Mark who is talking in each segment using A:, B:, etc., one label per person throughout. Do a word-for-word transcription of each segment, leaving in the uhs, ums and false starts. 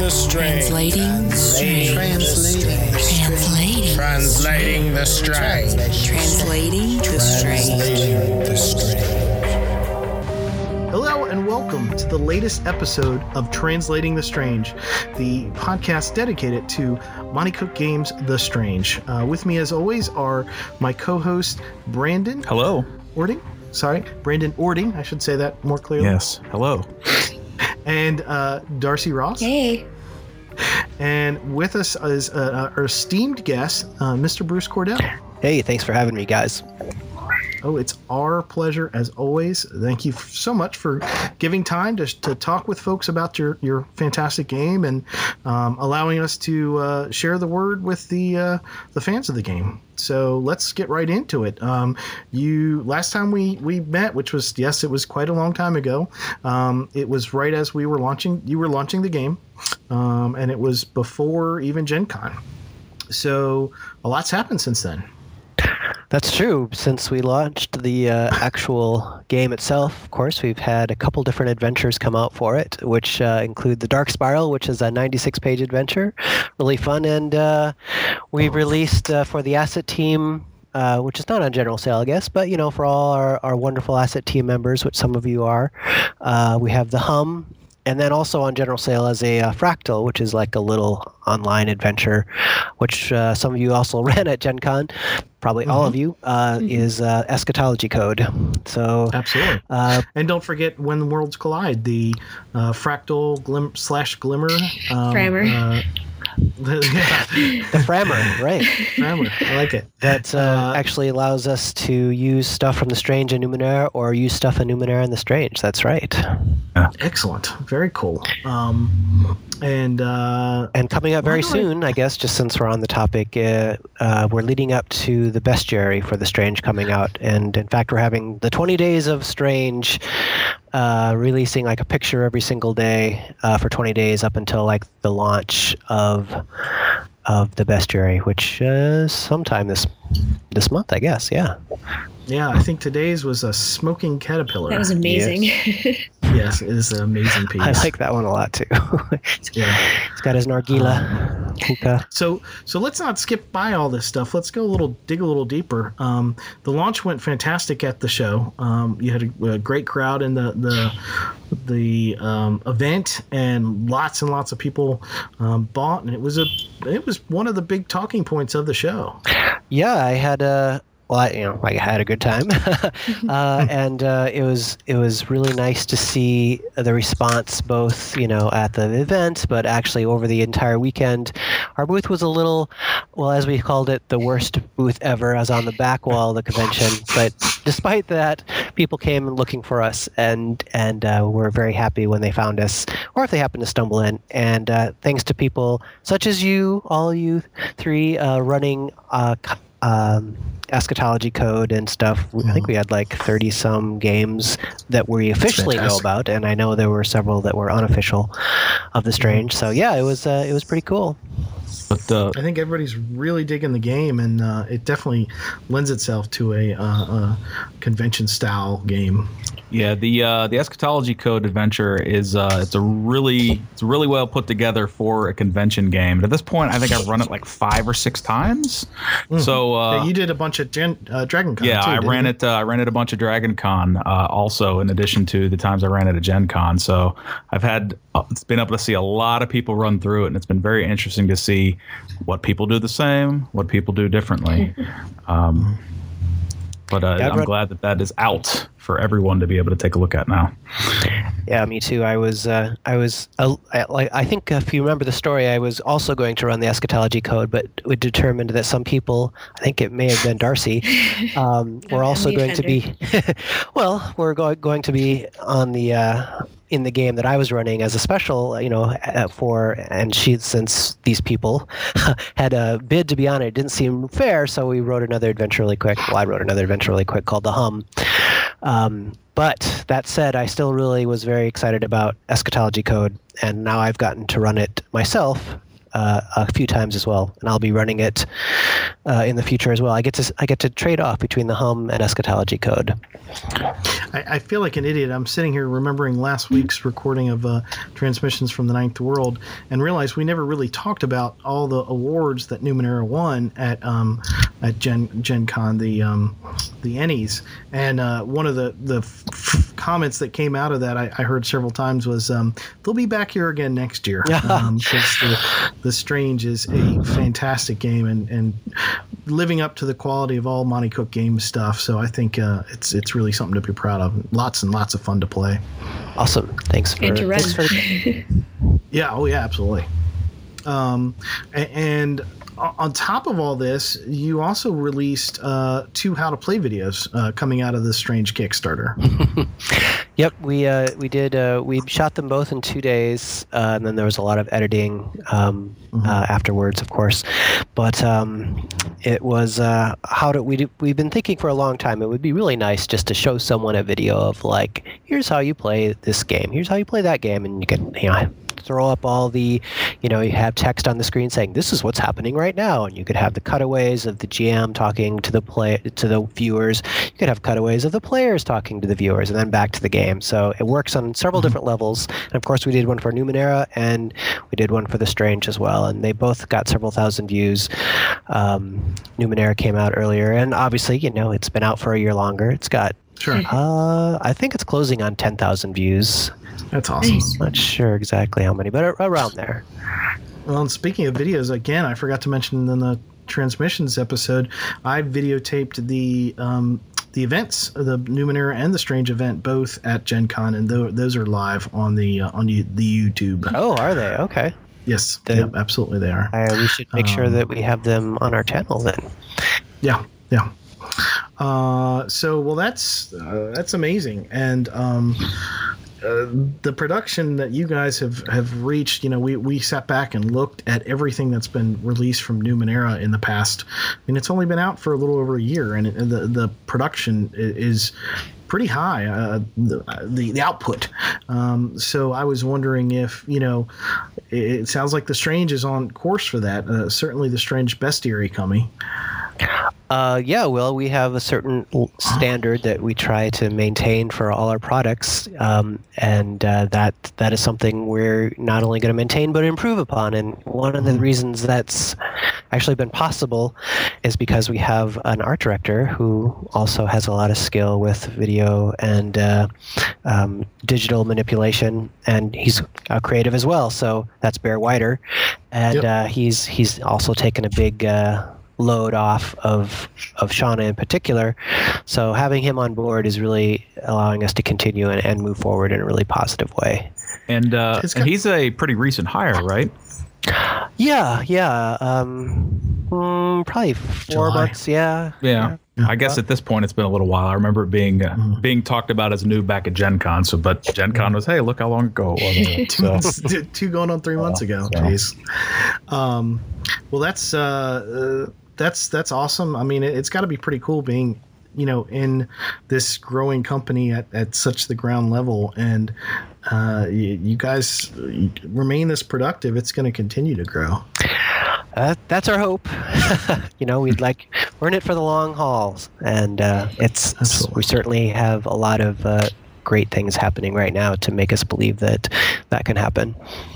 A: strange.
B: Translating the strange.
A: Translating the strange.
B: Translating.
A: Translating the strange.
B: Translating the strange.
A: Translating the strange.
C: Hello and welcome to the latest episode of Translating the Strange, the podcast dedicated to Monte Cook Games The Strange. Uh, with me, as always, are my co-host Brandon.
D: Hello.
C: Ording. Sorry, Brandon Ording. I should say that more clearly.
D: Yes. Hello.
C: And uh, Darcy Ross.
E: Hey.
C: And with us is uh, our esteemed guest, uh, Mister Bruce Cordell.
F: Hey, thanks for having me, guys.
C: Oh, it's our pleasure as always. Thank you so much for giving time to, to talk with folks about your, your fantastic game and um, allowing us to uh, share the word with the uh, the fans of the game. So let's get right into it. Um, you last time we, we met, which was yes, it was quite a long time ago. Um, it was right as we were launching. You were launching the game, um, and it was before even Gen Con. So a lot's happened since then.
F: That's true. Since we launched the uh, actual game itself, of course, we've had a couple different adventures come out for it, which uh, include the Dark Spiral, which is a ninety-six page adventure. Really fun. And uh, we released uh, for the asset team, uh, which is not on general sale, I guess, but, you know, for all our, our wonderful asset team members, which some of you are, uh, we have the Hum. And then also on general sale as a uh, Fractal, which is like a little online adventure, which uh, some of you also ran at Gen Con, probably mm-hmm. all of you, uh, mm-hmm. is uh, Eschatology Code. So
C: absolutely. Uh, and don't forget When Worlds Collide, the uh, Fractal glim- slash Glimmer. Um,
E: Framer.
C: Uh,
F: the Framer, right.
C: Framer, I like it.
F: That uh, uh, actually allows us to use stuff from the Strange in Numenera or use stuff in Numenera in the Strange. That's right.
D: Yeah.
C: Excellent. Very cool. Um, and uh,
F: and coming up very soon, I guess, just since we're on the topic, uh, uh, we're leading up to the bestiary for the Strange coming out. And in fact, we're having the twenty days of Strange, uh, releasing like a picture every single day uh, for twenty days up until like the launch of of the bestiary, which is sometime this this month, I guess. Yeah.
C: Yeah, I think today's was a smoking caterpillar.
E: That was amazing.
C: Yes, yes, it is an amazing piece.
F: I like that one a lot too.
C: Yeah,
F: it's got his nargila hookah.
C: So, so let's not skip by all this stuff. Let's go a little, dig a little deeper. Um, the launch went fantastic at the show. Um, you had a, a great crowd in the the the um, event, and lots and lots of people um, bought, and it was a it was one of the big talking points of the show.
F: Yeah, I had a. Well, I, you know, I had a good time, uh, and uh, it was it was really nice to see the response, both you know at the event, but actually over the entire weekend. Our booth was a little, well, as we called it, the worst booth ever, as on the back wall of the convention. But despite that, people came looking for us, and and uh, were very happy when they found us, or if they happened to stumble in. And uh, thanks to people such as you, all you three, uh, running. Uh, Um, Eschatology Code and stuff. I think we had like thirty some games that we officially know about, and I know there were several that were unofficial of the Strange. So yeah, it was uh, it was pretty cool.
D: But uh,
C: I think everybody's really digging the game, and uh, it definitely lends itself to a, uh, a convention style game.
D: Yeah, the uh, the Eschatology Code adventure is uh, it's a really it's really well put together for a convention game. And at this point, I think I've run it like five or six times. Mm-hmm. So uh,
C: yeah, you did a bunch of Gen, uh, Dragon Con.
D: Yeah,
C: too,
D: I ran
C: you?
D: it. Uh, I ran it a bunch of Dragon Con uh, also, in addition to the times I ran it at Gen Con. So I've had uh, it's been able to see a lot of people run through it, and it's been very interesting to see what people do the same, what people do differently. Um, But uh, yeah, I'm glad that that is out for everyone to be able to take a look at now.
F: Yeah, me too. I was, uh, I was, uh, I, I think if you remember the story, I was also going to run the Eschatology Code, but we determined that some people, I think it may have been Darcy, um, were also going to be, well, we're go- going to be on the. Uh, in the game that I was running as a special, you know, for, and she, since these people had a bid to be on it, it didn't seem fair, so we wrote another adventure really quick. Well, I wrote another adventure really quick called The Hum. Um, but that said, I still really was very excited about Eschatology Code, and now I've gotten to run it myself uh, a few times as well, and I'll be running it uh, in the future as well. I get to I get to trade off between the Hum and Eschatology code.
C: I, I feel like an idiot. I'm sitting here remembering last week's recording of uh, Transmissions from the Ninth World and realized we never really talked about all the awards that Numenera won at um, at Gen Gen Con, the um, the Ennies. And uh, one of the the f- f- comments that came out of that I, I heard several times was um, they'll be back here again next year. Um, 'cause the, the Strange is a fantastic game and, and living up to the quality of all Monty Cook Games stuff. So I think uh, it's it's really something to be proud of. Lots and lots of fun to play.
F: Awesome. Thanks for,
B: And to run.
F: thanks for
C: Yeah. Oh, yeah. Absolutely. Um, a- and on top of all this, you also released uh, two how to play videos uh, coming out of the Strange Kickstarter.
F: Yep, we uh, we did. Uh, we shot them both in two days, uh, and then there was a lot of editing um,
C: Mhm.
F: uh, afterwards, of course. But um, it was uh, how to. We do, we've been thinking for a long time. It would be really nice just to show someone a video of like, here's how you play this game. Here's how you play that game, and you can, you know, throw up all the, you know, you have text on the screen saying this is what's happening right now, and you could have the cutaways of the G M talking to the play to the viewers. You could have cutaways of the players talking to the viewers, and then back to the game. So it works on several different levels. And of course, we did one for Numenera, and we did one for the Strange as well, and they both got several thousand views. Um, Numenera came out earlier, and obviously, you know, it's been out for a year longer. It's got,
C: Sure.
F: uh, I think it's closing on ten thousand views.
C: That's awesome.
B: Nice.
F: Not sure exactly how many, but ar- around there.
C: Well, and speaking of videos, again, I forgot to mention in the Transmissions episode, I videotaped the um, the events, the Numenera and the Strange event, both at Gen Con, and th- those are live on the uh, on the, the YouTube.
F: Oh, are they? Okay.
C: Yes,
F: The-
C: yep, absolutely they are.
F: Uh, we should make sure
C: Um,
F: that we have them on our channel then.
C: Yeah, yeah. Uh, so, well, that's uh, that's amazing, and um, uh, the production that you guys have, have reached. You know, we, we sat back and looked at everything that's been released from Numenera in the past. I mean, it's only been out for a little over a year, and it, the the production i- is pretty high. Uh, the, the the output. Um, so I was wondering if, you know, it, it sounds like the Strange is on course for that. Uh, certainly, the Strange Bestiary coming.
F: Uh, yeah, well, we have a certain l- standard that we try to maintain for all our products, um, and uh, that that is something we're not only going to maintain but improve upon. And one of the reasons that's actually been possible is because we have an art director who also has a lot of skill with video and uh, um, digital manipulation, and he's uh, creative as well. So that's Bear Whiter, and
C: Yep.
F: uh, he's he's also taken a big uh, load off of of Shauna in particular. So having him on board is really allowing us to continue and, and move forward in a really positive way.
D: And uh,
C: It's
D: and
C: got-
D: he's a pretty recent hire, right?
F: Yeah, yeah. Um, mm, probably four
C: July.
F: months. Yeah.
D: Yeah. I guess at this point it's been a little while. I remember it being uh,
C: Mhm.
D: being talked about as new back at Gen Con. So, but Gen Con was, hey, look how long ago it was. So,
C: two, two going on three months ago.
D: so.
C: Jeez. Um, well, that's uh, uh, that's that's awesome. I mean, it, it's got to be pretty cool being, you know, in this growing company at, at such the ground level, and uh, you, you guys remain this productive. It's going to continue to grow.
F: Uh, that's our hope. You know, we'd like we're in it for the long hauls, and uh, it's
C: Absolutely.
F: we certainly have a lot of uh, great things happening right now to make us believe that that can happen.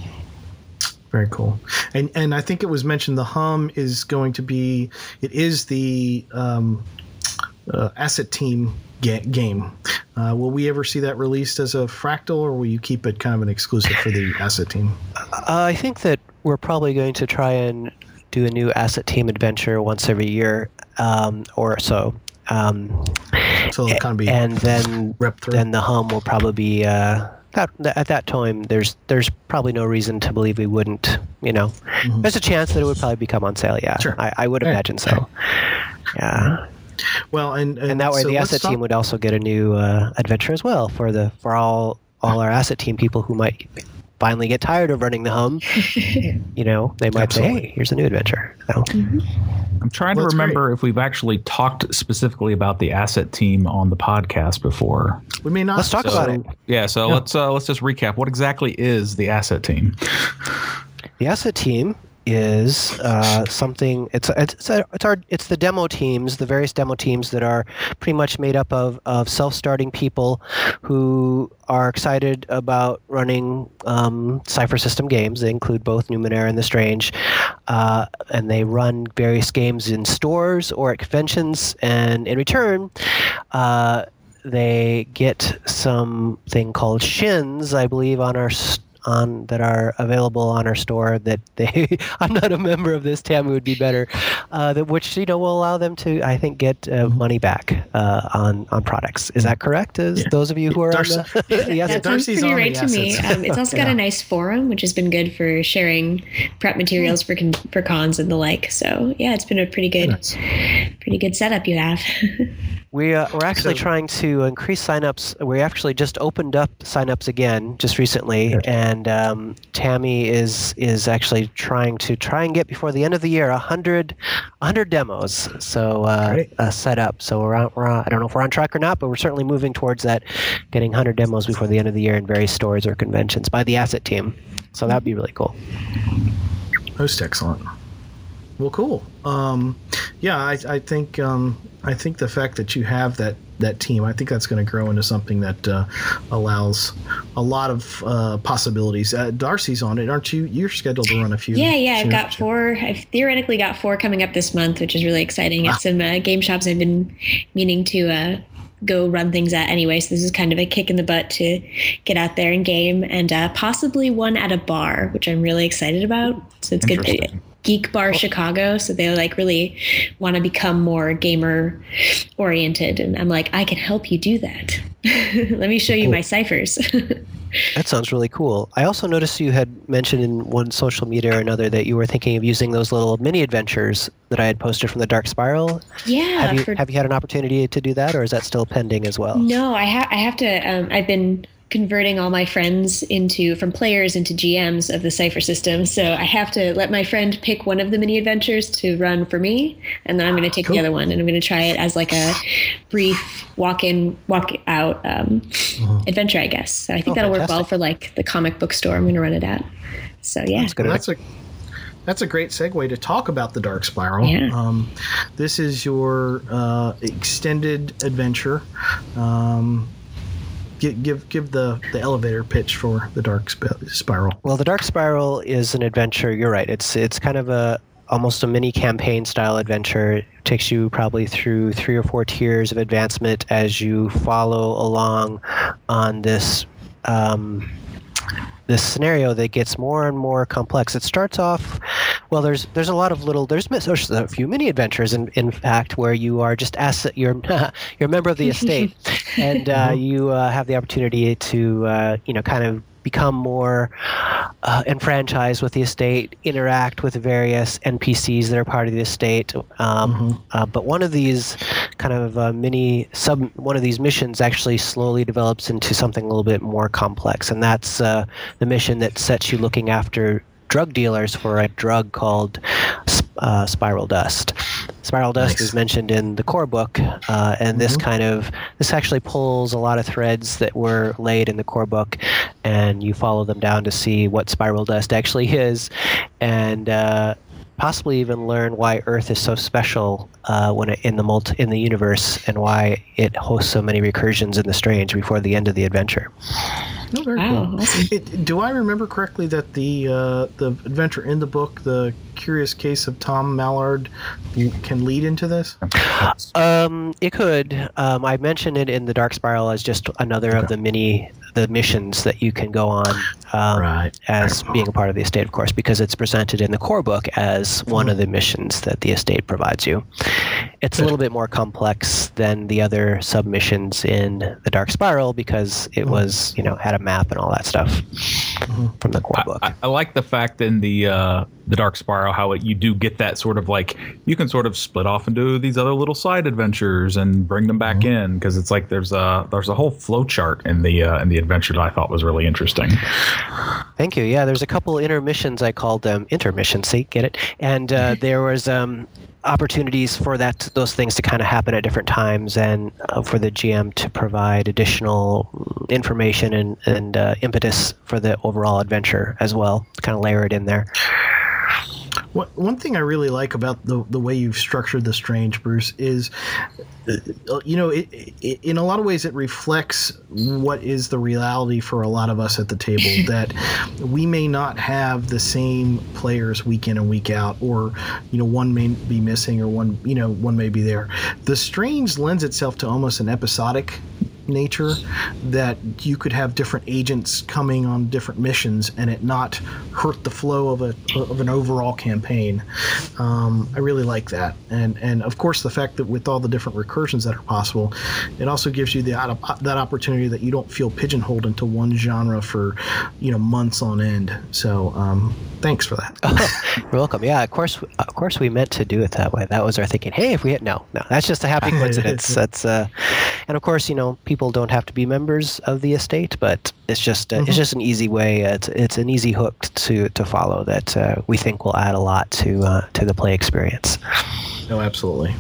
C: Very cool. And and I think it was mentioned the Hum is going to be, it is the um, uh, asset team ga- game. Uh, will we ever see that released as a Fractal, or will you keep it kind of an exclusive for the asset team?
F: Uh, I think that we're probably going to try and do a new asset team adventure once every year um, or so. Um,
C: So it'll kind of be
F: and then
C: rep through.
F: then the Hum will probably be uh, that, at that time. There's there's probably no reason to believe we wouldn't. You know,
C: Mhm.
F: there's a chance that it would probably become on sale. Yeah,
C: Sure.
F: I, I would
C: Right.
F: imagine so. Yeah,
C: Well, and
F: and that way
C: so
F: the
C: let's
F: asset
C: talk-
F: team would also get a new uh, adventure as well for the for all all our asset team people who might finally get tired of running the Hum. You know, they might
C: Absolutely.
F: say, "Hey, here's a new adventure." So,
D: I'm trying
C: Well,
D: to
C: that's
D: remember if we've actually talked specifically about the asset team on the podcast before.
C: We may not.
F: Let's talk
C: so-
F: about it.
D: Yeah, so
C: Yeah.
D: let's uh, let's just recap. What exactly is the asset team?
F: the asset team is uh, something. It's it's a, it's our it's the demo teams, the various demo teams that are pretty much made up of of self-starting people who are excited about running um, Cypher System games. They include both Numenera and The Strange, uh, and they run various games in stores or at conventions. And in return, uh, they get something called shins, I believe, on our st- on that are available on our store that they I'm not a member of this. Tammy would be better, uh, that which you know will allow them to I think get uh, money back uh, on on products. Is that correct? As
C: Yeah.
F: those of you who are
C: Darcy-
F: on the
C: Yeah,
E: That sounds
C: Darcy's
E: pretty
C: on
E: right
C: the
E: to me.
C: assets.
E: Um, it's also got
C: Yeah.
E: a nice forum, which has been good for sharing prep materials for con- for cons and the like. So yeah, it's been a pretty good,
C: Nice.
E: pretty good setup you have.
F: We, uh, we're actually
C: So-
F: trying to increase signups. We actually just opened up signups again just recently,
C: Good.
F: and um, Tammy is is actually trying to try and get before the end of the year a hundred, a hundred demos. So uh,
C: Great.
F: uh, set up. So we're on, we're on, I don't know if we're on track or not, but we're certainly moving towards that, getting one hundred demos before the end of the year in various stores or conventions by the asset team. So that'd be really cool.
C: Most excellent. Well, cool. Um, yeah, I, I think um, I think the fact that you have that, that team, I think that's going to grow into something that uh, allows a lot of uh, possibilities. Uh, Darcy's on it, aren't you? You're scheduled to run a few.
E: Yeah, yeah, I've
C: soon,
E: got
C: aren't you?
E: four. I've theoretically got four coming up this month, which is really exciting.
C: Wow.
E: At some uh, game shops I've been meaning to uh, go run things at anyway. So this is kind of a kick in the butt to get out there and game, and uh, possibly one at a bar, which I'm really excited about. So it's good.
D: Interesting.
E: Geek Bar Chicago, so they like really want to become more gamer oriented, and I'm like, I can help you do that. Let me show you my ciphers.
F: That sounds really cool. I also noticed you had mentioned in one social media or another that you were thinking of using those little mini adventures that I had posted from the Dark Spiral.
E: Yeah.
F: Have you
E: for-
F: have you had an opportunity to do that, or is that still pending as well?
E: No, I have. I have to. Um, I've been converting all my friends into from players into G Ms of the Cypher system. So I have to let my friend pick one of the mini adventures to run for me, and then I'm going to take
C: Cool.
E: the other one, and I'm going to try it as like a brief walk-in, walk-out um, adventure, I guess. So I think
F: Oh,
E: that'll work well
F: fantastic.
E: for like the comic book store I'm going to run it at. So yeah.
F: That's good.
C: Well, that's a that's a great segue to talk about the Dark Spiral.
E: Yeah.
C: Um, this is your uh, extended adventure. Um, give give give the, the elevator pitch for the Dark Sp- Spiral.
F: Well, the Dark Spiral is an adventure. You're right. It's it's kind of a almost a mini campaign style adventure. It takes you probably through three or four tiers of advancement as you follow along on this um, this scenario that gets more and more complex. It starts off, well, there's there's a lot of little, there's, there's a few mini adventures, in, in fact, where you are just asset, you're, you're a member of the estate, and uh, you uh, have the opportunity to, uh, you know, kind of become more uh, enfranchised with the estate, interact with various N P Cs that are part of the estate. Um,
C: Mhm.
F: uh, but one of these kind of uh, mini sub, one of these missions actually slowly develops into something a little bit more complex, and that's uh, the mission that sets you looking after drug dealers for a drug called uh, Spiral Dust. Spiral Dust
C: Nice.
F: is mentioned in the core book, uh, and this kind of this actually pulls a lot of threads that were laid in the core book, and you follow them down to see what Spiral Dust actually is, and uh, possibly even learn why Earth is so special uh, when it, in the multi, in the universe, and why it hosts so many recursions in the Strange before the end of the adventure.
C: Oh, very
E: Wow,
C: cool.
E: awesome.
C: It, do I remember correctly that the uh, the adventure in the book, The Curious Case of Tom Mallard, you can lead into this?
F: Um, it could. Um, I mentioned it in the Dark Spiral as just another of the mini the missions that you can go on um,
C: Right.
F: as being a part of the estate, of course, because it's presented in the core book as one of the missions that the estate provides you. It's a little bit more complex than the other submissions in the Dark Spiral because it was, you know, had a map and all that stuff from the core book.
D: I, I like the fact in the uh, the Dark Spiral how it, you do get that sort of like you can sort of split off and do these other little side adventures and bring them back in because it's like there's a there's a whole flow chart in the uh, in the adventure that I thought was really interesting.
F: Thank you. Yeah, there's a couple intermissions. I called them intermissions. See, get it? And uh, there was um, opportunities for that those things to kind of happen at different times, and uh, for the G M to provide additional information and and uh, impetus for the overall adventure as well. Kind of layer it in there.
C: What, one thing I really like about the the way you've structured The Strange, Bruce, is, uh, you know, it, it, in a lot of ways it reflects what is the reality for a lot of us at the table, that we may not have the same players week in and week out, or, you know, one may be missing or one, you know, one may be there. The Strange lends itself to almost an episodic nature, that you could have different agents coming on different missions and it not hurt the flow of a of an overall campaign. Um, I really like that, and and of course the fact that with all the different recursions that are possible, it also gives you the that opportunity that you don't feel pigeonholed into one genre for, you know, months on end. So um, thanks for that.
F: Oh, you're welcome. Yeah, of course, of course we meant to do it that way. That was our thinking. Hey, if we had no, no, that's just a happy coincidence. That's uh, and of course, you know, people don't have to be members of the estate, but it's just uh, mm-hmm. it's just an easy way. Uh, it's, it's an easy hook to to follow that uh, we think will add a lot to uh, to the play experience.
C: No, absolutely.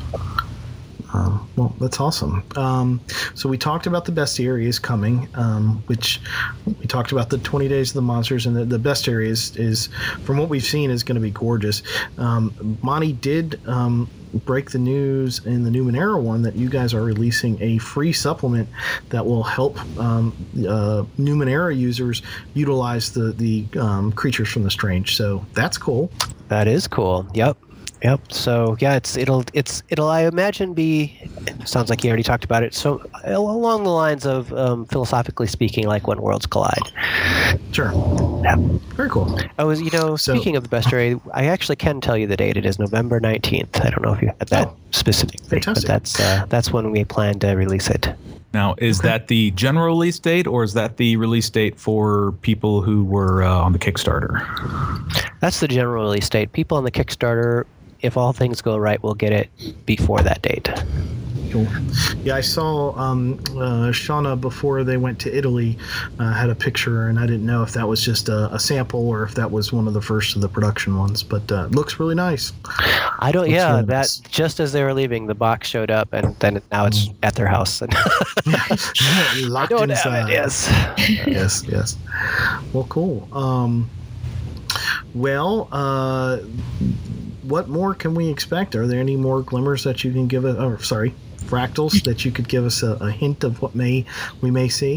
C: Um, well, that's awesome. Um, so we talked about the bestiary is coming, um, which we talked about the twenty Days of the Monsters, and the, the bestiary is, is, from what we've seen, is going to be gorgeous. Um, Monty did um, break the news in the Numenera one that you guys are releasing a free supplement that will help um, uh, Numenera users utilize the, the um, creatures from the Strange. So that's cool.
F: That is cool. Yep. Yep. So yeah, it's it'll it's it'll I imagine be. Sounds like you already talked about it. So along the lines of um, philosophically speaking, like When Worlds Collide.
C: Sure.
F: Yeah.
C: Very cool.
F: I was, you know,
C: So-
F: speaking of the bestiary, I actually can tell you the date. It is November nineteenth. I don't know if you had that
C: Oh,
F: specific date, but
C: fantastic.
F: that's uh, that's when we plan to release it.
D: Now, is that the general release date, or is that the release date for people who were uh, on the Kickstarter?
F: That's the general release date. People on the Kickstarter, if all things go right, will get it before that date.
C: Cool. Yeah, I saw um, uh, Shauna before they went to Italy uh, had a picture, and I didn't know if that was just a, a sample or if that was one of the first of the production ones. But uh, it looks really nice.
F: I don't.
C: Looks
F: Yeah,
C: really
F: that
C: nice.
F: just as they were leaving, the box showed up, and then now it's at their house. And I
C: Locked
F: don't
C: inside.
F: have it. Yes.
C: yes, yes. Well, cool. Um, well, uh, what more can we expect? Are there any more glimmers that you can give us? Oh, sorry, fractals that you could give us a, a hint of what may we may see?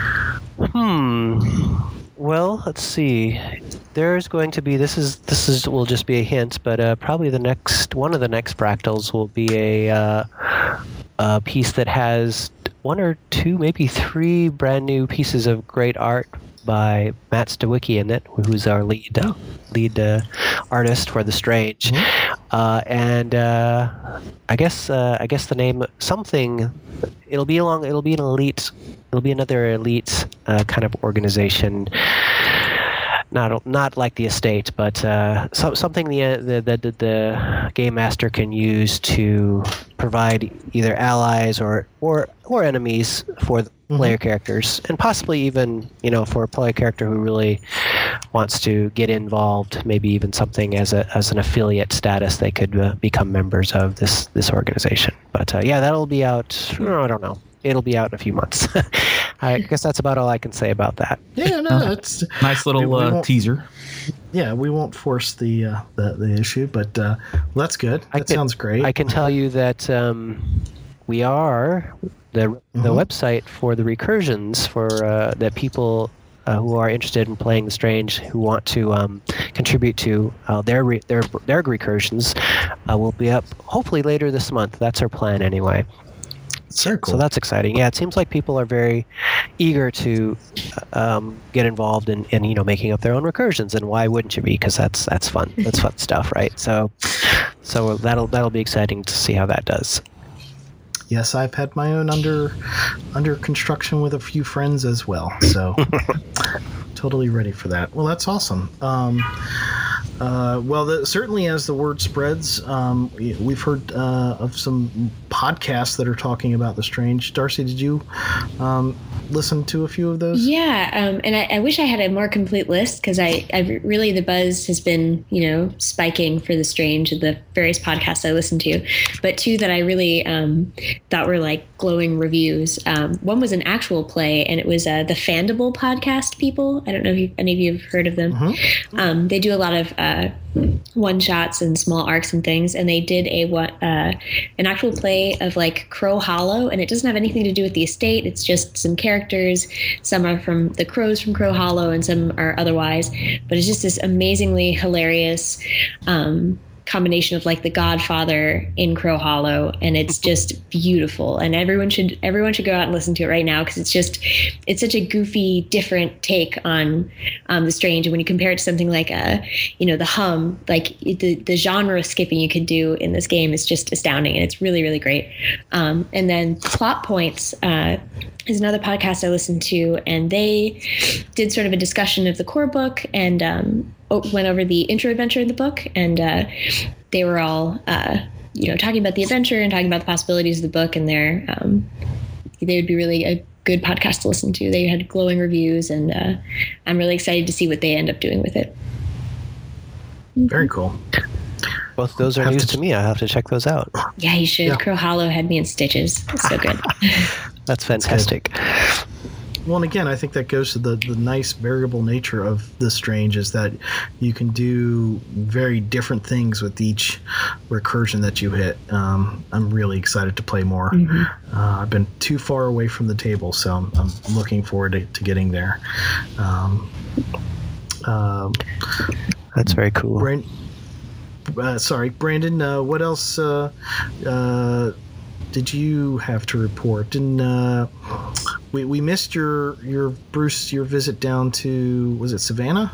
F: Hmm. Well, let's see. There's going to be this is this is will just be a hint, but uh, probably the next one of the next fractals will be a uh, a piece that has one or two, maybe three brand new pieces of great art by Matt Stawicki in it, who's our lead uh, lead uh, artist for The Strange.
C: Mm-hmm.
F: Uh, and uh, I guess uh, I guess the name something. It'll be along. It'll be an elite. It'll be another elite uh, kind of organization. Not not like the estate, but uh, so, something the, the the the game master can use to provide either allies or or or enemies for the player characters, and possibly even, you know, for a player character who really wants to get involved, maybe even something as a as an affiliate status, they could uh, become members of this this organization. But uh, yeah, that'll be out. I don't know. It'll be out in a few months. I guess that's about all I can say about that.
C: Yeah, no, that's
D: Nice little
C: We- we
D: uh,
C: won't-
D: teaser.
C: yeah. We won't force the uh, the, the issue, but uh, well, that's good. That
F: I can-
C: sounds great.
F: I can tell you that um, we are the the
C: Mhm.
F: website for the recursions for uh, that people uh, who are interested in playing the Strange, who want to um, contribute to uh, their re- their their recursions, uh, will be up hopefully later this month. That's our plan anyway.
C: Very cool.
F: So that's exciting. Yeah, it seems like people are very eager to um, get involved in, in you know making up their own recursions, and why wouldn't you be? Because that's that's fun. That's fun stuff, right? So, so that'll that'll be exciting to see how that does.
C: Yes, I've had my own under under construction with a few friends as well. So totally ready for that. Well, that's awesome. Um, uh, well, the, certainly as the word spreads, um, we- we've heard uh, of some podcasts that are talking about the Strange. Darcy, did you um, listen to a few of those?
E: Yeah, um, and I, I wish I had a more complete list because I, I really the buzz has been you know spiking for the Strange and the various podcasts I listen to, but two that I really um, thought were like glowing reviews. Um, one was an actual play, and it was uh, the Fandible podcast people. I don't know if you, any of you have heard of them.
C: Mm-hmm.
E: Um, they do a lot of uh, one shots and small arcs and things. And they did a what uh, an actual play of like Crow Hollow, and it doesn't have anything to do with the estate. It's just some characters. Some are from the crows from Crow Hollow, and some are otherwise. But it's just this amazingly hilarious Um, combination of like The Godfather in Crow Hollow, and it's just beautiful, and everyone should everyone should go out and listen to it right now, because it's just it's such a goofy, different take on um, the strange. And when you compare it to something like a you know the Hum, like the the genre skipping you could do in this game is just astounding, and it's really really great. Um, and then Plot Points uh, is another podcast I listened to, and they did sort of a discussion of the core book, and um, went over the intro adventure in the book, and uh, they were all, uh, you know, talking about the adventure and talking about the possibilities of the book, and they're, um, they would be really a good podcast to listen to. They had glowing reviews, and uh, I'm really excited to see what they end up doing with it.
C: Very cool.
F: Both of those are
C: Have
F: news
C: to-
F: to me. I have to check those out.
E: Yeah, you should.
C: Yeah.
E: Crow Hollow had me in stitches. It's so good.
F: That's fantastic.
C: Well, and again, I think that goes to the, the nice variable nature of the strange, is that you can do very different things with each recursion that you hit. Um, I'm really excited to play more.
E: Mhm.
C: Uh, I've been too far away from the table, so I'm, I'm looking forward to, to getting there. Um, um,
F: That's very cool.
C: Brand, uh, sorry, Brandon, uh, what else uh, uh, did you have to report? Didn't uh, we we missed your your Bruce your visit down to, was it Savannah?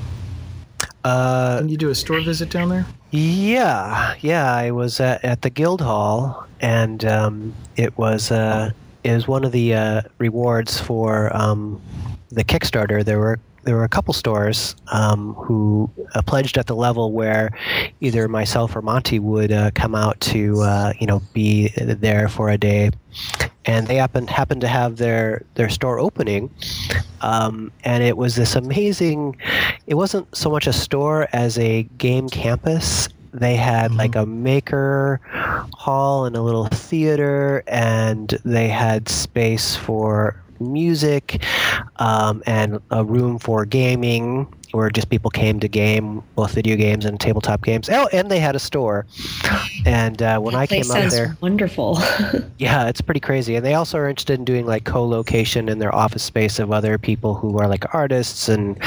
F: Uh,
C: Didn't you do a store visit down there?
F: Yeah, yeah. I was at, at the Guild Hall, and um, it was uh, it was one of the uh, rewards for um, the Kickstarter. There were there were a couple stores um, who uh, pledged at the level where either myself or Monty would uh, come out to uh, you know be there for a day, and they happened happened to have their their store opening, um, and it was this amazing. It wasn't so much a store as a game campus. They had
C: Mhm.
F: like a maker hall and a little theater, and they had space for music, um, and a room for gaming where just people came to game both video games and tabletop games. Oh, and they had a store. And uh, when I
E: Place
F: came out
E: sounds
F: there,
E: wonderful.
F: yeah, it's pretty crazy. And they also are interested in doing like co-location in their office space of other people who are like artists and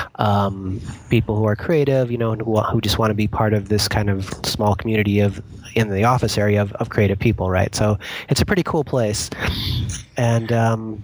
F: um, people who are creative, you know, and who, wa- who just want to be part of this kind of small community of in the office area of, of creative people, right? So it's a pretty cool place. And um,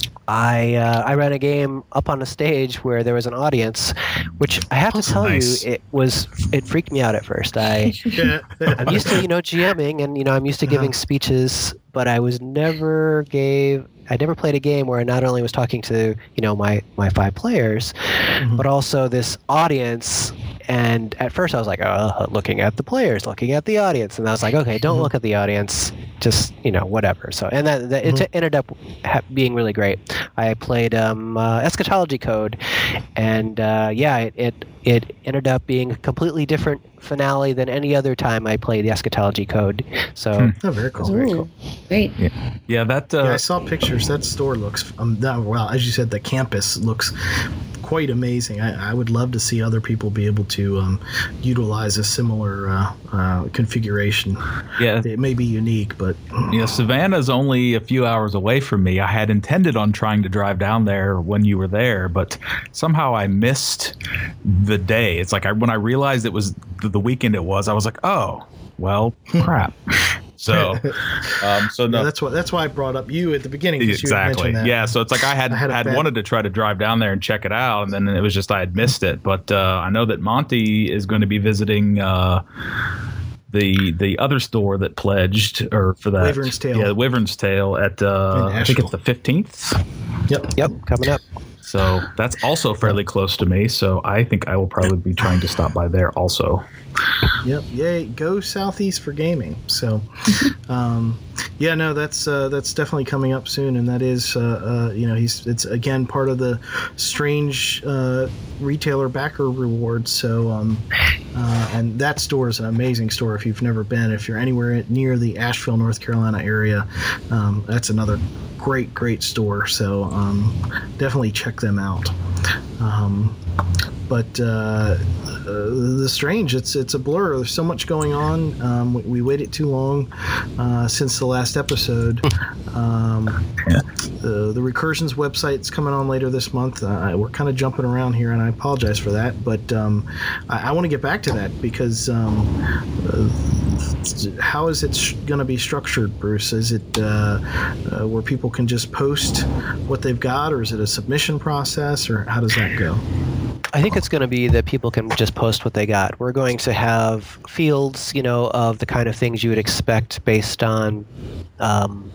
F: I uh, I ran a game up on a stage where there was an audience, which I have
C: That's
F: to tell
C: nice.
F: you, it was it freaked me out at first. I
C: Yeah.
F: I'm used to, you know, GMing, and, you know, I'm used to giving
C: Uh-huh.
F: speeches, but I was never gave, I never played a game where I not only was talking to, you know, my, my five players,
C: Mhm.
F: but also this audience. And at first I was like, oh, looking at the players, looking at the audience. And I was like, okay, don't
C: Mhm.
F: look at the audience, just, you know, whatever. So, and that, that it ended up ha- being really great. I played um, uh, Eschatology Code, and uh, yeah, it, it, it ended up being a completely different finale than any other time I played the Eschatology Code. So,
D: Hmm.
C: Oh, very cool.
E: Ooh, great.
D: Yeah, that. Uh,
C: Yeah, I saw pictures. That store looks, um, that, well, as you said, the campus looks quite amazing. I, I would love to see other people be able to um, utilize a similar uh, uh, configuration.
D: yeah,
C: It may be unique, but
D: Yeah, Savannah's only a few hours away from me. I had intended on trying to drive down there when you were there, but somehow I missed the day. It's like I, when I realized it was the, the weekend it was, I was like, oh, well, crap. So, um, so no,
C: yeah, that's what that's why I brought up you at the beginning. 'cause you had
D: exactly.
C: mentioned that.
D: Yeah, so it's like I had
C: I had
D: had,
C: a bad-
D: wanted to try to drive down there and check it out, and then it was just I had missed it. But uh, I know that Monty is going to be visiting uh, the the other store that pledged or for that
C: Wyvern's Tail.
D: Yeah, Wyvern's Tail at uh,
C: In
D: I think
C: Asheville.
D: it's the fifteenth.
C: Yep.
F: yep, coming up.
D: So that's also fairly close to me. So I think I will probably be trying to stop by there also.
C: Yep. Yay. Go Southeast for gaming. So, um, yeah, no, that's uh, that's definitely coming up soon, and that is, uh, uh, you know, he's it's again part of the strange uh, retailer backer rewards. So, um, uh, and that store is an amazing store. If you've never been, if you're anywhere near the Asheville, North Carolina area, um, that's another great, great store. So, um, definitely check them out. Um, but uh, uh, the Strange, it's it's a blur. There's so much going on. Um, we, we waited too long uh, since the last episode. Um,
D: Yeah.
C: the the Recursions website's coming on later this month. Uh, we're kind of jumping around here, and I apologize for that. But um, I, I want to get back to that because um, uh, how is it sh- going to be structured, Bruce? Is it uh, uh, where people can just post what they've got, or is it a submission process, or how does that go?
F: I think it's going to be that people can just post what they got. We're going to have fields, you know, of the kind of things you would expect based on um,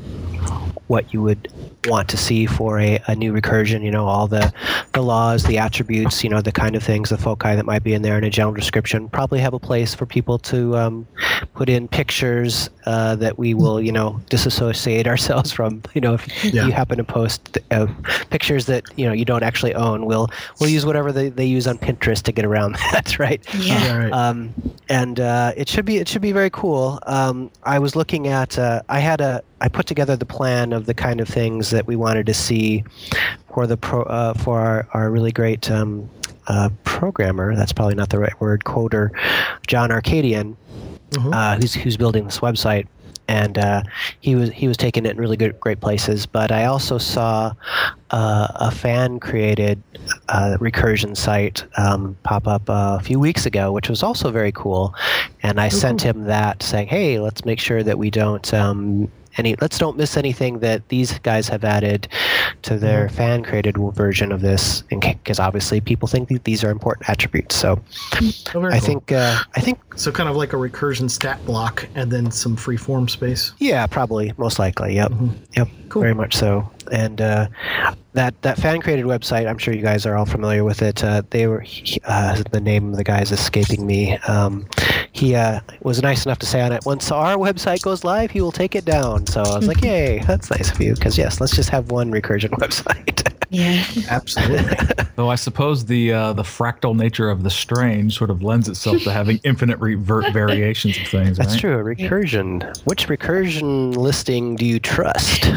F: what you would want to see for a, a new recursion, you know, all the, the laws, the attributes, you know, the kind of things, the foci that might be in there in a general description. Probably have a place for people to um, put in pictures uh, that we will, you know, disassociate ourselves from. You know, if
C: Yeah.
F: you happen to post uh, pictures that, you know, you don't actually own, we'll, we'll use whatever they, they use on Pinterest to get around that, right?
E: Yeah.
C: Yeah, right.
F: Um, and uh, it should be it should be very cool. Um, I was looking at uh, I had a I put together the plan of the kind of things that we wanted to see for the pro, uh, for our, our really great um, uh, programmer. That's probably not the right word. Coder, John Arcadian,
C: Mhm.
F: uh, who's who's building this website. And uh, he was he was taking it in really good great places. But I also saw uh, a fan created uh, recursion site um, pop up uh, a few weeks ago, which was also very cool. And I sent him that, saying, "Hey, let's make sure that we don't um, any let's don't miss anything that these guys have added to their fan created version of this, because obviously people think that these are important attributes." So
C: Oh, very
F: I
C: cool.
F: think uh, I think
C: So kind of like a recursion stat block and then some free form space.
F: yeah, probably most likely. Yep, yep,
C: Cool.
F: very much so. And uh, that that fan created website, I'm sure you guys are all familiar with it. Uh, they were uh, the name of the guy is escaping me. Um, he uh, was nice enough to say on it, once our website goes live, he will take it down. So I was like, yay, that's nice of you. Because yes, let's just have one recursion website.
E: Yeah.
C: Absolutely.
D: Though I suppose the uh, the fractal nature of the Strange sort of lends itself to having infinite revert variations of things.
F: That's
D: right?
F: true. A recursion. Which recursion listing do you trust?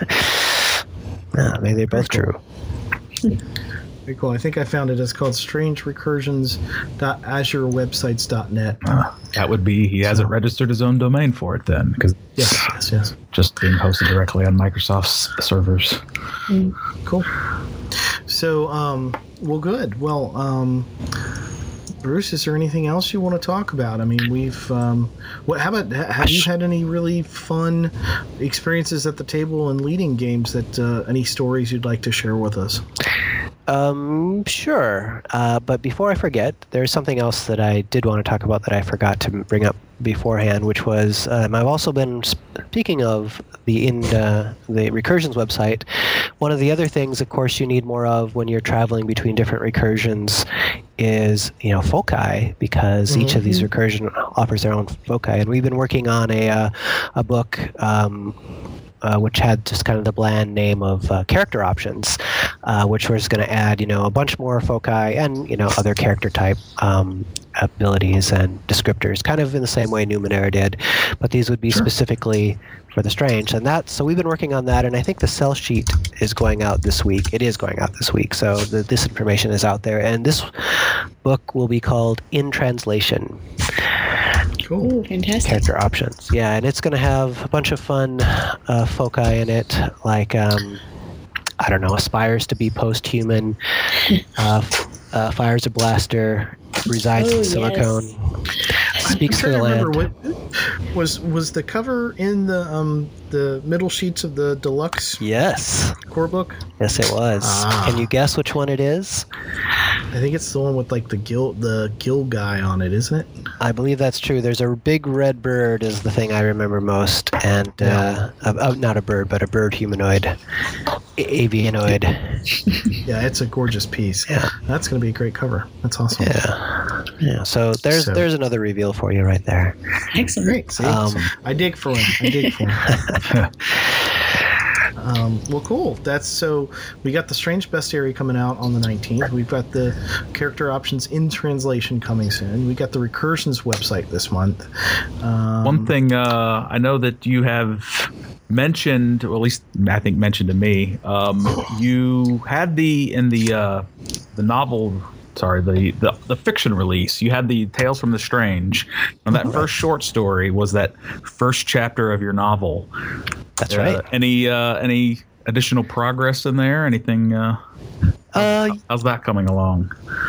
F: Ah, maybe they're both
C: Very
F: true.
C: Very cool. I think I found it. It's called strange recursions dot azure websites dot net.
D: Uh, that would be he hasn't registered his own domain for it then, because
C: Yes, yes, yes.
D: just being hosted directly on Microsoft's servers.
C: Cool. So, um, well, good. Well, um, Bruce, is there anything else you want to talk about? I mean, we've. Um, what? How about? ha- Have you had any really fun experiences at the table and leading games? That uh, any stories you'd like to share with us?
F: Um, sure. Uh, but before I forget, there's something else that I did want to talk about that I forgot to bring up beforehand, which was um, I've also been speaking of the in uh, the Recursions website. One of the other things, of course, you need more of when you're traveling between different recursions is you know foci, because each of these recursion offers their own foci, and we've been working on a uh, a book. Um, Uh, which had just kind of the bland name of uh, character options, uh, which was going to add, you know, a bunch more foci and, you know, other character type um, abilities and descriptors, kind of in the same way Numenera did. But these would be specifically for the Strange. And that, so we've been working on that, and I think the sell sheet is going out this week. It is going out this week. So the, this information is out there. And this book will be called In Translation.
C: Cool.
E: Ooh, fantastic.
F: Character options. Yeah, and it's going to have a bunch of fun uh, foci in it, like, um, I don't know, aspires to be post-human, uh, f- uh, fires a blaster, resides
E: Oh,
F: in
E: yes.
F: silicone, speaks for
C: I'm
F: the
C: trying to
F: land.
C: remember what was was the cover in the um the middle sheets of the deluxe
F: Yes,
C: core book.
F: yes, it was.
C: Ah.
F: Can you guess which one it is?
C: I think it's the one with like the gill the gill guy on it, isn't it?
F: I believe that's true. There's a big red bird is the thing I remember most, and uh, uh, uh, not a bird, but a bird humanoid, a- avianoid.
C: Yeah, it's a gorgeous piece.
F: Yeah.
C: That's going to be a great cover. That's awesome.
F: Yeah, yeah. So there's
C: So-
F: there's another reveal for you right there.
E: Excellent.
C: Great. See?
F: Um,
C: I dig for him. I dig for him. Um, well, cool. That's so. We got the Strange Bestiary coming out on the nineteenth. We've got the character options in translation coming soon. We got the Recursions website this month. Um,
D: One thing uh, I know that you have mentioned, or at least I think mentioned to me, um, you had the in the uh, the novel sorry, the, the the fiction release. You had the Tales from the Strange, and that first short story was that first chapter of your novel.
F: That's
D: Uh,
F: right.
D: Any uh, any additional progress in there? Anything? Uh,
F: Uh,
D: how's that coming along?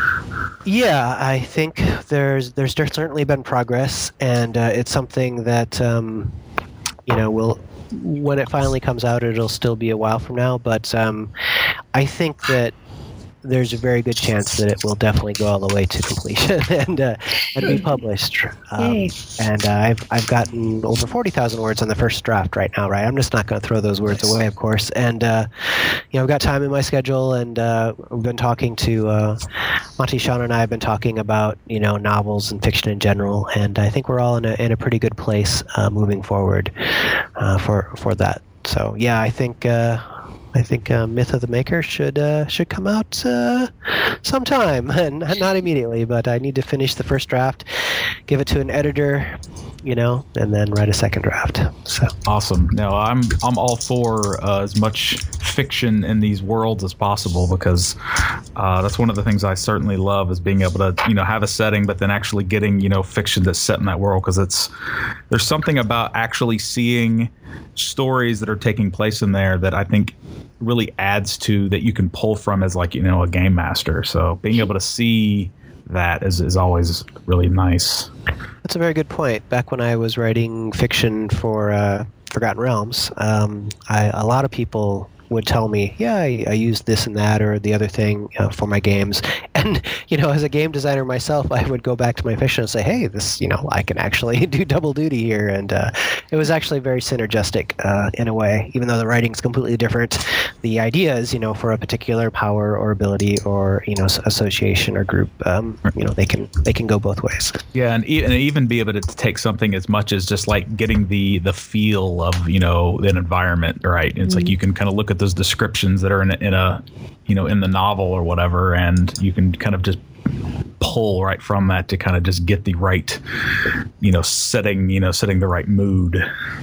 F: Yeah, I think there's there's certainly been progress, and uh, it's something that um, you know will when it finally comes out, it'll still be a while from now. But um, I think that there's a very good chance that it will definitely go all the way to completion and uh, and be published. Um,
E: Yay.
F: and uh, I've I've gotten over forty thousand words on the first draft right now. Right, I'm just not going to throw those words
C: Nice.
F: away, of course. And uh, you know, I've got time in my schedule, and uh, we've been talking to uh, Monty, Sean, and I have been talking about you know novels and fiction in general, and I think we're all in a in a pretty good place uh, moving forward uh, for for that. So yeah, I think. Uh, I think uh, Myth of the Maker should uh, should come out uh, sometime, and not immediately. But I need to finish the first draft, give it to an editor, you know, and then write a second draft. So
D: Awesome. No, I'm I'm all for uh, as much fiction in these worlds as possible, because uh, that's one of the things I certainly love, is being able to you know have a setting, but then actually getting you know fiction that's set in that world, because it's there's something about actually seeing stories that are taking place in there that I think really adds to that you can pull from as like you know a game master. So being able to see that is is always really nice.
F: that's a very good point. Back when I was writing fiction for uh, Forgotten Realms, um, I, a lot of people would tell me, yeah, I, I used this and that or the other thing uh, for my games. And, you know, as a game designer myself, I would go back to my fiction and say, hey, this, you know, I can actually do double duty here. And uh, it was actually very synergistic uh, in a way, even though the writing's completely different. The ideas, you know, for a particular power or ability or, you know, s- association or group, um, you know, they can they can go both ways.
D: Yeah, and, e- and even be able to take something as much as just like getting the the feel of you know an environment, right? It's like you can kind of look at those descriptions that are in a, in a you know in the novel or whatever, and you can kind of just pull right from that to kind of just get the right you know setting you know setting the right mood.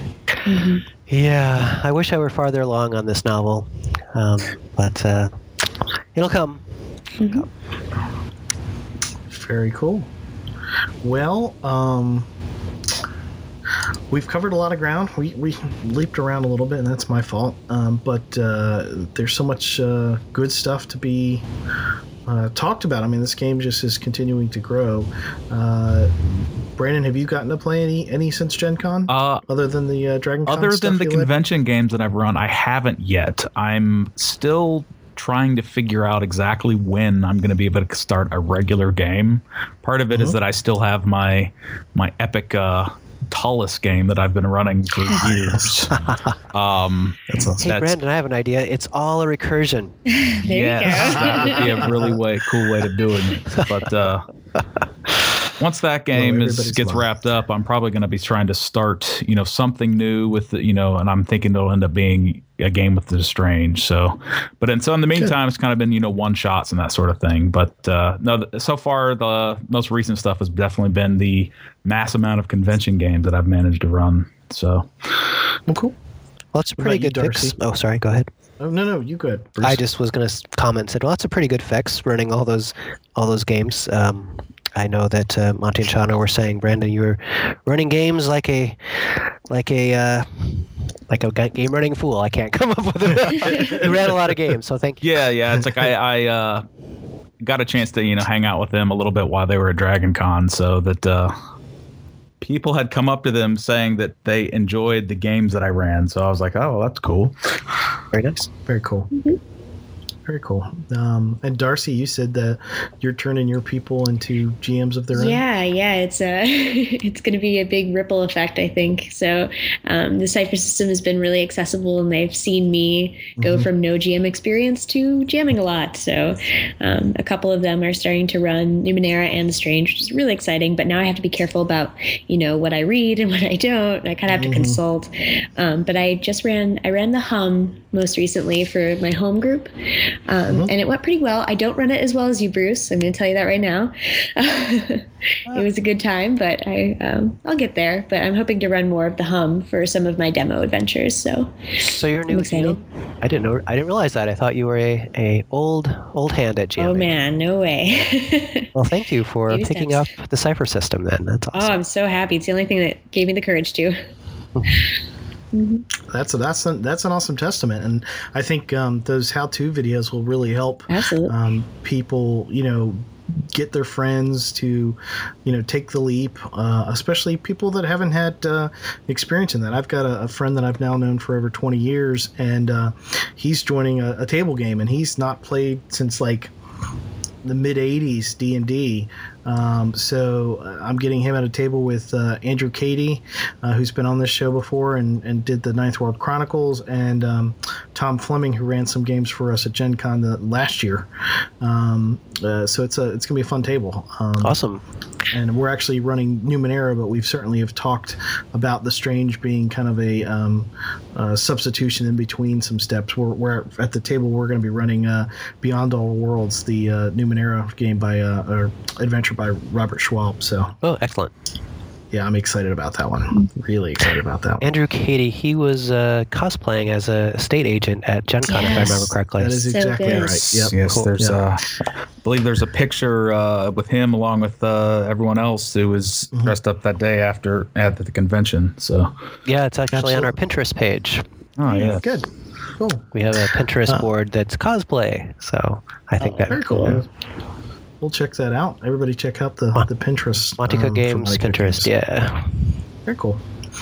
F: Yeah, I wish I were farther along on this novel, um, but uh, it'll come.
C: Very cool. Well, um, we've covered a lot of ground. We, we leaped around a little bit, and that's my fault. Um, but uh, there's so much uh, good stuff to be uh, talked about. I mean, this game just is continuing to grow. Uh, Brandon, have you gotten to play any any since Gen Con?
D: Uh,
C: other than the uh, Dragon Con
D: Other
C: stuff
D: than the
C: you led?
D: convention games that I've run, I haven't yet. I'm still trying to figure out exactly when I'm going to be able to start a regular game. Part of it is
C: Mhm.
D: that I still have my my epic uh, Tullus game that I've been running for years. um,
C: That's awesome.
F: Hey,
D: That's-
F: Brandon, I have an idea. It's all a recursion.
E: There
D: yes,
E: you go.
D: that would be a really way cool way of doing it. But uh, once that game
C: Well,
D: is
C: everybody's
D: gets
C: live.
D: wrapped up, I'm probably going to be trying to start, you know, something new with, the, you know, and I'm thinking it'll end up being a game with the Strange. So, but and so in the meantime, it's kind of been, you know, one shots and that sort of thing. But uh, no, th- so far the most recent stuff has definitely been the mass amount of convention games that I've managed to run. So,
C: Well, cool.
F: Well, it's a pretty
C: about you,
F: good fix.
C: Darcy?
F: Oh, sorry, go ahead.
C: Oh, no, no, you good. Bruce.
F: I just was going to comment and said, well, that's a pretty good fix running all those all those games. Um, I know that uh, Monty and Shana were saying, Brandon, you were running games like a like a uh, like a ga- game running fool. I can't come up with it. You ran a lot of games, so thank you.
D: yeah, yeah, it's like I, I uh, got a chance to, you know, hang out with them a little bit while they were at Dragon Con, so that uh, people had come up to them saying that they enjoyed the games that I ran. So I was like, oh, well, that's cool.
F: Very nice.
C: Very cool. Very cool. Um, and Darcy, you said that you're turning your people into G Ms of their own.
E: Yeah, yeah, it's uh it's going to be a big ripple effect, I think. So um, the Cypher system has been really accessible, and they've seen me go
C: Mhm.
E: from no G M experience to jamming a lot. So um, a couple of them are starting to run Numenera and The Strange, which is really exciting. But now I have to be careful about, you know, what I read and what I don't. I kind of have to
C: Mhm.
E: consult. Um, but I just ran I ran the Hum most recently for my home group. Um,
C: Mhm.
E: And it went pretty well. I don't run it as well as you, Bruce. I'm going to tell you that right now. It was a good time, but I um, I'll get there. But I'm hoping to run more of the Hum for some of my demo adventures. So
F: So you're new
E: I'm
F: with
E: excited.
F: Hum? I didn't know. I didn't realize that. I thought you were a, a old old hand at GMing.
E: Oh man, no way.
F: Well, thank you for
E: Baby
F: picking
E: steps.
F: up the Cypher system. Then that's
E: Oh,
F: awesome.
E: I'm so happy. It's the only thing that gave me the courage to.
C: That's a, that's a, that's an awesome testament, and I think um, those how-to videos will really help
E: Absolutely.
C: um, people, you know, get their friends to, you know, take the leap, uh, especially people that haven't had uh, experience in that. I've got a, a friend that I've now known for over twenty years, and uh, he's joining a, a table game, and he's not played since like the mid eighties D and D. Um, so uh, I'm getting him at a table with uh, Andrew Cady, uh, who's been on this show before and, and did the Ninth World Chronicles, and um, Tom Fleming, who ran some games for us at Gen Con the, last year. Um, uh, so it's a it's gonna be a fun table. Um,
F: Awesome.
C: And we're actually running Numenera, but we've certainly have talked about the Strange being kind of a um, uh, substitution in between some steps. We're, we're at the table. We're going to be running uh, Beyond All Worlds, the uh, Numenera game by uh, or adventure by Robert Schwab. So
F: Oh, excellent.
C: yeah, I'm excited about that one. Really excited about that one.
F: Andrew Cady, he was uh, cosplaying as a state agent at Gen Con, if I
E: Yes.
F: remember correctly.
C: That is
E: So
C: exactly
E: good.
C: right. Yep.
D: Yes,
F: Cool.
D: there's
C: Yeah.
D: uh, I believe there's a picture uh, with him along with uh, everyone else who was
C: Mhm.
D: dressed up that day after at the convention. So,
F: Yeah, it's actually on our
C: Absolutely.
F: Pinterest page.
D: oh yeah,
C: Good. Cool.
F: We have a Pinterest
C: Uh,
F: board that's cosplay. So I think that
C: Very cool. We'll check that out. Everybody check out the,
F: Mon-
C: the Pinterest.
F: Montico
C: um, from
F: Games
C: Montico
F: Pinterest.
C: Games.
F: Yeah.
C: Very cool.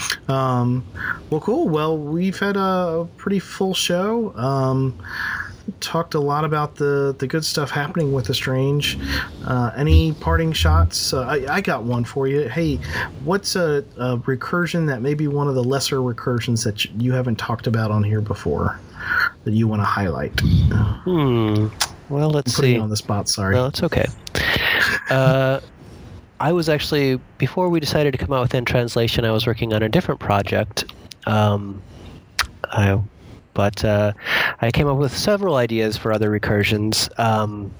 C: Um, well, cool. Well, we've had a pretty full show. Um, talked a lot about the, the good stuff happening with the Strange. Uh, any parting shots? Uh, I, I got one for you. Hey, what's a, a recursion that may be one of the lesser recursions that you- you haven't talked about on here before that you want to highlight?
F: Hmm. Well, let's
C: Putting
F: see.
C: you on the spot. Sorry.
F: No, it's okay. Uh, I was actually, before we decided to come out with In Translation, I was working on a different project. Um, I, but uh, I came up with several ideas for other recursions. Um,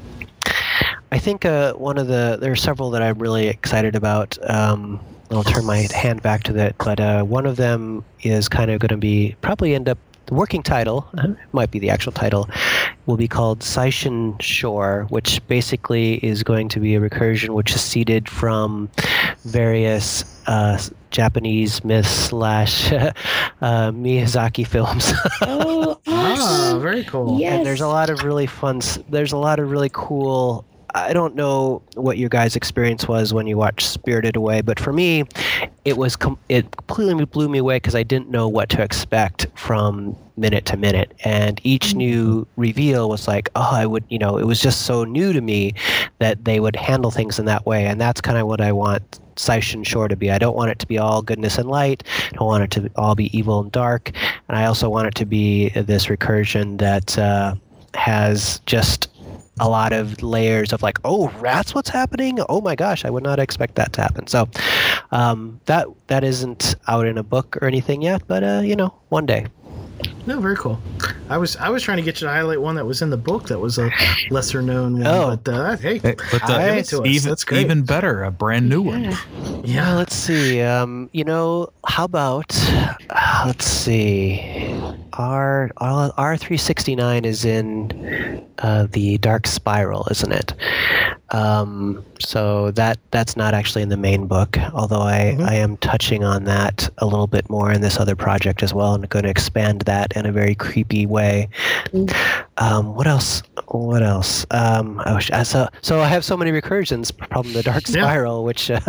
F: I think uh, one of the, there are several that I'm really excited about. Um, I'll turn my hand back to that, but uh, one of them is kind of going to be, probably end up, the working title, might be the actual title, will be called Seishin Shore, which basically is going to be a recursion which is seeded from various uh, Japanese myths slash uh, Miyazaki films.
E: Oh,
C: Ah,
E: awesome.
C: very cool.
E: Yes.
F: And there's a lot of really fun, s- there's a lot of really cool, I don't know what your guys' experience was when you watched Spirited Away, but for me, it was com- it completely blew me away because I didn't know what to expect from minute to minute, and each new reveal was like, oh, I would, you know, it was just so new to me that they would handle things in that way, and that's kind of what I want Seishin Shore to be. I don't want it to be all goodness and light. I don't want it to all be evil and dark, and I also want it to be this recursion that uh, has just a lot of layers of like, oh, that's what's happening. Oh my gosh, I would not expect that to happen. So um, that that isn't out in a book or anything yet, but uh, you know, one day.
C: No, very cool. I was I was trying to get you to highlight one that was in the book that was a lesser known one,
F: Oh.
C: but uh, hey,
D: Hey, but uh,
C: give it to us.
D: even
C: That's great.
D: even better, a brand new one.
E: Yeah.
F: Yeah, let's see. Um, you know, how about uh, let's see. R R three sixty-nine is in uh, the Dark Spiral, isn't it? Um, so that that's not actually in the main book, although I,
C: Mhm.
F: I am touching on that a little bit more in this other project as well, and going to expand that in a very creepy way. Um, what else? What else? Um, I wish, I saw, so I have so many recursions from the Dark
C: Yeah.
F: Spiral, which, uh,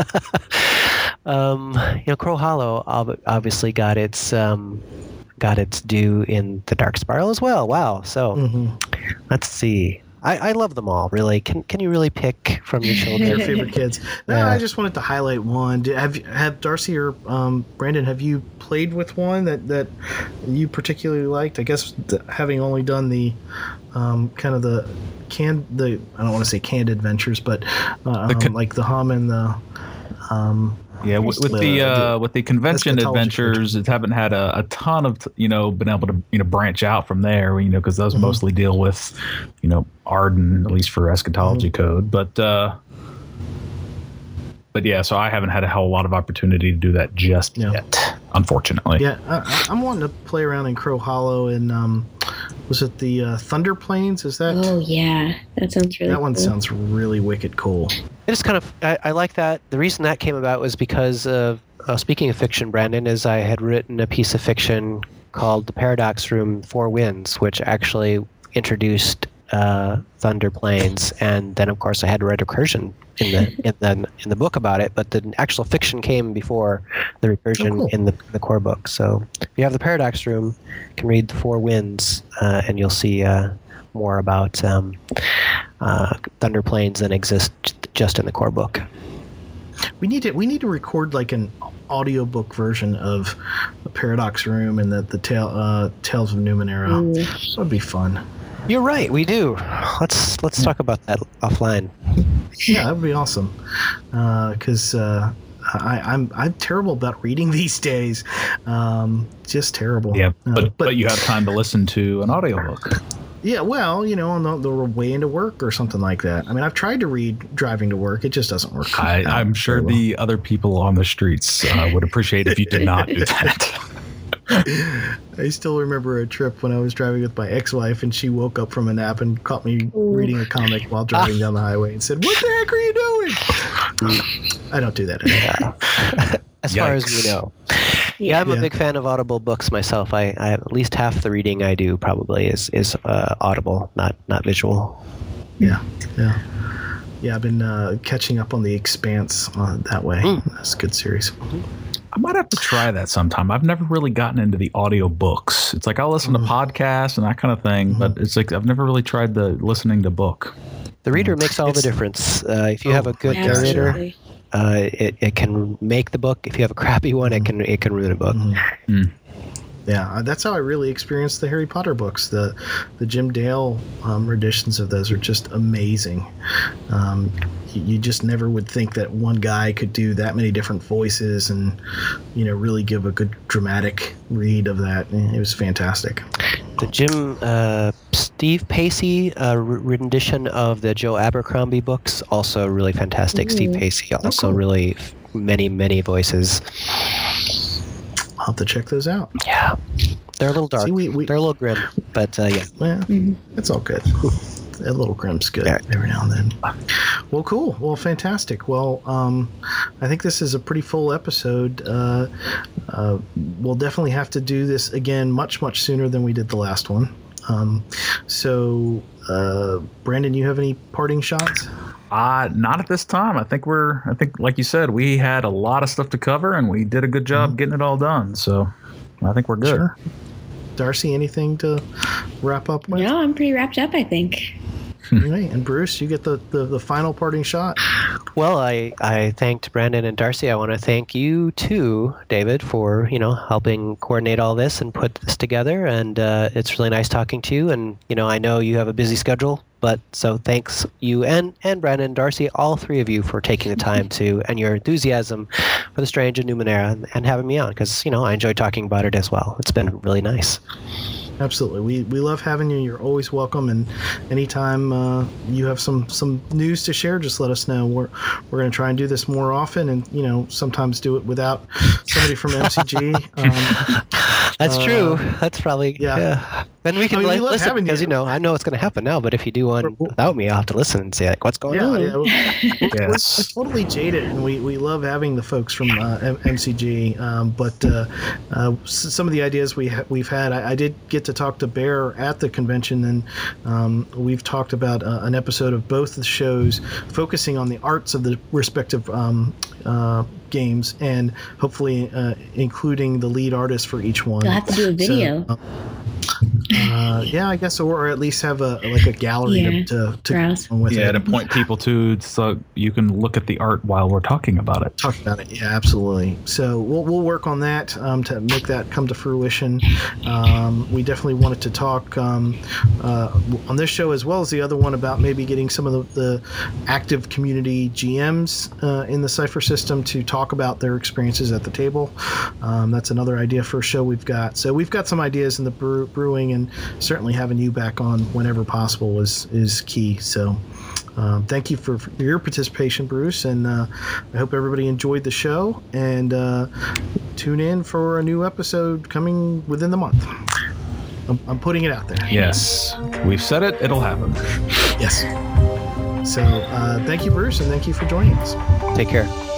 F: um, you know, Crow Hollow ob- obviously got its um, got its due in the Dark Spiral as well. Wow. So
C: Mhm.
F: let's see. I, I love them all. Really, can can you really pick from your
C: Your
F: children?
C: favorite kids. No,
F: Yeah.
C: I just wanted to highlight one. Do- Have have Darcy or um, Brandon? Have you played with one that, that you particularly liked? I guess th- having only done the um, kind of the can the I don't want to say canned adventures, but uh,
D: The
C: um,
D: con-
C: like the Hum and the um,
D: Yeah, with, with the
C: Uh,
D: uh, with the convention
C: eschatology
D: adventures, it haven't had a, a ton of you know been able to you know branch out from there, you know, because those
C: Mhm.
D: mostly deal with you know Arden, at least for eschatology code, but uh, but yeah, so I haven't had a hell of a lot of opportunity to do that just
C: Yeah.
D: yet, unfortunately.
C: Yeah, I, I'm wanting to play around in Crow Hollow and um, was it the uh, Thunder Plains? Is that
E: Oh yeah, that sounds really.
C: that one
E: cool.
C: sounds really wicked cool.
F: It is kind of, I, I like that. The reason that came about was because, of, uh, speaking of fiction, Brandon, is I had written a piece of fiction called The Paradox Room Four Winds, which actually introduced uh, Thunder Plains, and then of course I had to write a recursion in the in the in the book about it. But the actual fiction came before the recursion
C: Oh, cool.
F: in the the core book. So if you have the Paradox Room, you can read The Four Winds, uh, and you'll see uh, more about um, uh, Thunder Plains than exists just in the core book.
C: We need to we need to record like an audiobook version of the Paradox Room and the the tale, uh, Tales of Numenera.
E: Ooh.
C: That would be fun.
F: You're right, we do. Let's let's talk about that offline.
C: Yeah, that would be awesome. Because uh, I, I'm I'm terrible about reading these days. Um, just terrible.
D: Yeah,
C: Uh,
D: but, but you have time to listen to an audiobook.
C: Yeah, well, you know, on the, the way into work or something like that. I mean, I've tried to read driving to work. It just doesn't work.
D: I,
C: out
D: I'm sure
C: very well.
D: the other people on the streets uh, would appreciate if you did not do that.
C: I still remember a trip when I was driving with my ex-wife, and she woke up from a nap and caught me reading a comic while driving down the highway and said, "What the heck are you doing?" I don't do that anymore.
F: As far as
D: Yikes.
F: we know. Yeah, I'm
C: Yeah.
F: a big fan of Audible books myself. I, I at least half the reading I do probably is is uh, Audible, not not visual.
C: Yeah, yeah, yeah. I've been uh, catching up on The Expanse uh, that way. That's a good series.
D: I might have to try that sometime. I've never really gotten into the audio books. It's like I'll listen to podcasts and that kind of thing, but it's like I've never really tried the listening to book.
F: The reader makes all the
C: It's-
F: difference. Uh, if you have a good
C: gosh,
F: narrator,
E: Absolutely.
F: uh, it, it can make the book. If you have a crappy one, it can it can ruin a book.
D: Mm.
C: Yeah, uh, that's how I really experienced the Harry Potter books. The the Jim Dale um, renditions of those are just amazing. Um, you, you just never would think that one guy could do that many different voices and, you know, really give a good dramatic read of that. It was fantastic.
F: The Jim uh, Steve Pacey uh, r- rendition of the Joe Abercrombie books, also really fantastic. Steve
E: Ooh.
F: Pacey also
C: cool.
F: really f- many many voices.
C: I'll have to check those out.
F: Yeah, they're a little dark.
C: See, we- we-
F: they're a little grim, but uh, yeah.
C: Well,
E: Mhm.
C: it's all good. A little grim's good
F: Yeah.
C: every now and then. Well, cool. Well, fantastic. Well, um, I think this is a pretty full episode. Uh, uh, we'll definitely have to do this again much, much sooner than we did the last one. Um, so, uh, Brandon, you have any parting shots?
D: Uh, not at this time. I think we're, I think, like you said, we had a lot of stuff to cover and we did a good job getting it all done. So I think we're good.
C: Sure. Darcy, anything to wrap up with?
E: No, I'm pretty wrapped up, I think.
C: All right. And Bruce, you get the, the, the final parting shot.
F: Well, I, I thanked Brandon and Darcy. I want to thank you too, David, for you know helping coordinate all this and put this together. And uh, it's really nice talking to you. And you know, I know you have a busy schedule, but so thanks you and and Brandon and Darcy, all three of you, for taking the time to and your enthusiasm for the Strange and Numenera and, and having me on because you know I enjoy talking about it as well. It's been really nice.
C: Absolutely. We we love having you. You're always welcome. And anytime uh, you have some, some news to share, just let us know. We're we're going to try and do this more often, and you know sometimes do it without somebody from M C G. Um,
F: That's
C: Uh,
F: true. That's probably
C: yeah.
F: yeah. Then we can
C: I mean, we
F: like,
C: love
F: listen
C: having
F: because
C: you.
F: you know I know what's going to happen now. But if you do one
C: We're-
F: without me, I'll have to listen and say like, what's going
C: yeah,
F: on?
C: yeah, we're, we're
D: Yes.
C: totally jaded, and we, we love having the folks from uh, M- MCG. Um, but uh, uh, s- some of the ideas we ha- we've had, I, I did get to talk to Bear at the convention, and um, we've talked about uh, an episode of both the shows focusing on the arts of the respective um, uh, games, and hopefully uh, including the lead artist for each one.
E: You'll have to do a video.
C: So, uh, yeah, I guess, or, or at least have a like a gallery
E: Yeah,
C: to to, to
E: browse.
C: go on with
D: Yeah,
C: it.
D: to point people to so you can look at the art while we're talking about it.
C: Talk about it. Yeah, absolutely. So we'll we'll work on that um, to make that come to fruition. Um, we definitely wanted to talk um, uh, on this show as well as the other one about maybe getting some of the, the active community G Ms uh, in the Cypher system to talk about their experiences at the table. Um, that's another idea for a show we've got. So we've got some ideas in the brew, brewing, and certainly having you back on whenever possible is is key. So. Um, thank you for, for your participation, Bruce, and uh, I hope everybody enjoyed the show, and uh, tune in for a new episode coming within the month. I'm, I'm putting it out there.
D: Yes, we've said it. It'll happen.
C: Yes. So uh, thank you, Bruce, and thank you for joining us.
F: Take care.